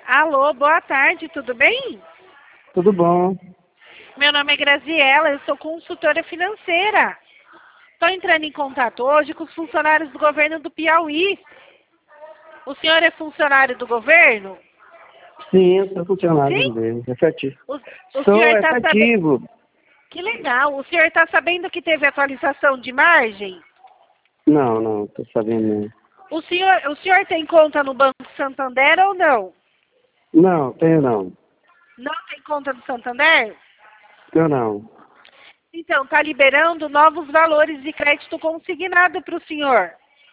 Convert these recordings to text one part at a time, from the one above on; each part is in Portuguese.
Alô, boa tarde, tudo bem? Tudo bom? Meu nome é Graziela, eu sou consultora financeira. Estou entrando em contato hoje com os funcionários do governo do Piauí. O senhor é funcionário do governo? Sim, eu sou funcionário Sim? do governo, efetivo. O Sou senhor está sabendo... efetivo. Que legal. O senhor está sabendo que teve atualização de margem? Não, tô sabendo O senhor tem conta no Banco Santander ou não? não. Não, tenho não. Não tem conta no Santander? Tenho não. Então, está liberando novos valores de crédito consignado para o senhor.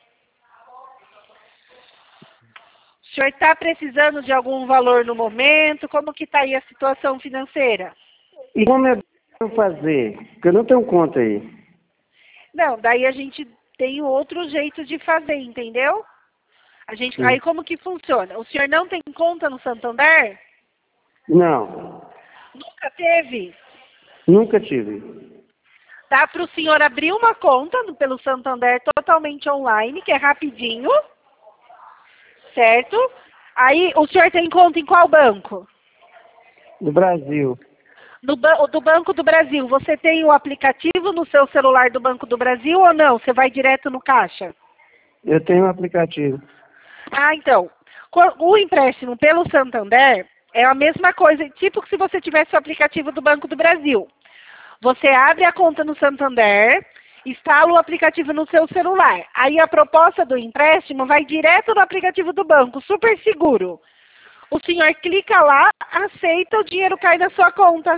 O senhor está precisando de algum valor no momento? Como que está aí a situação financeira? E como é bom fazer? Porque eu não tenho conta aí. Não, daí a gente tem outro jeito de fazer, entendeu? Aí Sim. como que funciona? O senhor não tem conta no Santander? Não, Nunca teve? nunca tive. Dá para o senhor abrir uma conta pelo Santander totalmente online, que é rapidinho, certo? Aí o senhor tem conta em qual banco? Do Brasil. Do Banco do Brasil. Você tem o aplicativo no seu celular do Banco do Brasil ou não? Você vai direto no caixa? Eu tenho um aplicativo. Ah, então. O empréstimo pelo Santander é a mesma coisa, tipo que se você tivesse o aplicativo do Banco do Brasil. Você abre a conta no Santander, instala o aplicativo no seu celular. Aí a proposta do empréstimo vai direto no aplicativo do banco, super seguro. O senhor clica lá, aceita, o dinheiro cai na sua conta.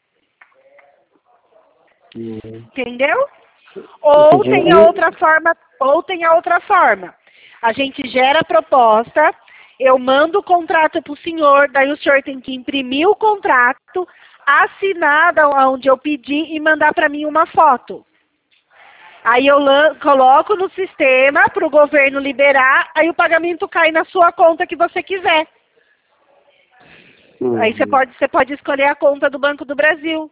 Hum. Entendeu? Ou tem a Entendi. outra forma. A gente gera a proposta, eu mando o contrato para o senhor, daí o senhor tem que imprimir o contrato, assinar onde eu pedi e mandar para mim uma foto. Aí eu coloco no sistema para o governo liberar, aí o pagamento cai na sua conta que você quiser. Aí Uhum. você pode escolher a conta do Banco do Brasil.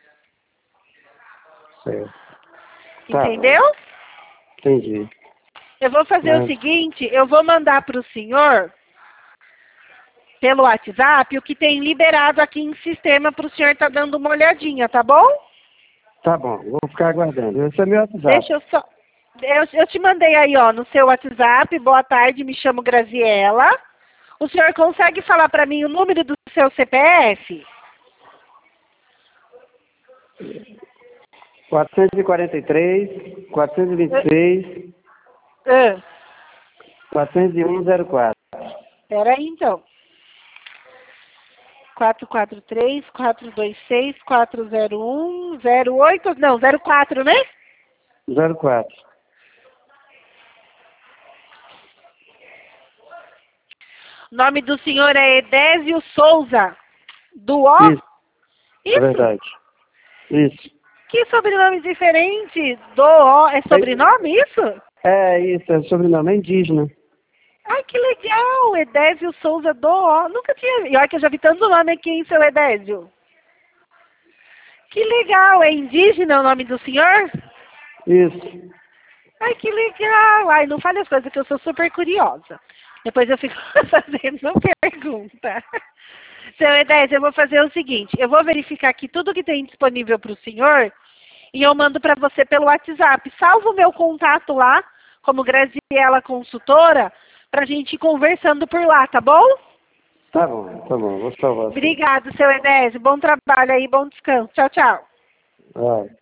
Certo. Tá bom. Entendeu? Entendi. Eu vou fazer o Mas, seguinte, eu vou mandar para o senhor, pelo WhatsApp, o que tem liberado aqui em sistema para o senhor estar dando uma olhadinha, tá bom? tá bom, vou ficar aguardando. Esse é meu WhatsApp. Deixa eu só... Eu te mandei aí, ó, no seu WhatsApp, boa tarde, me chamo Graziela. O senhor consegue falar para mim o número do seu CPF? 443, 426, Ah, 40104. peraí, então. 443-426-401-08, não, 04, né? 04. O nome do senhor é Edésio Souza, do O? Isso, é Isso? verdade. Isso. Que sobrenome diferente do O. É sobrenome isso? Isso, é sobrenome, é indígena. Ai, que legal! Edésio Souza do O. Nunca tinha... E olha que eu já vi tanto nome aqui, hein, seu Edésio? Que legal! É indígena o nome do senhor? Isso. Ai, que legal! Ai, não fale as coisas que eu sou super curiosa. Depois eu fico fazendo pergunta. Seu Edésio, eu vou fazer o seguinte. Eu vou verificar aqui tudo que tem disponível para o senhor e eu mando para você pelo WhatsApp. Salva o meu contato lá, como Graziela Consultora, para a gente ir conversando por lá, tá bom? Tá bom, vou salvar. Obrigado, seu Edésio. Bom trabalho aí, bom descanso. Tchau, tchau. Vai.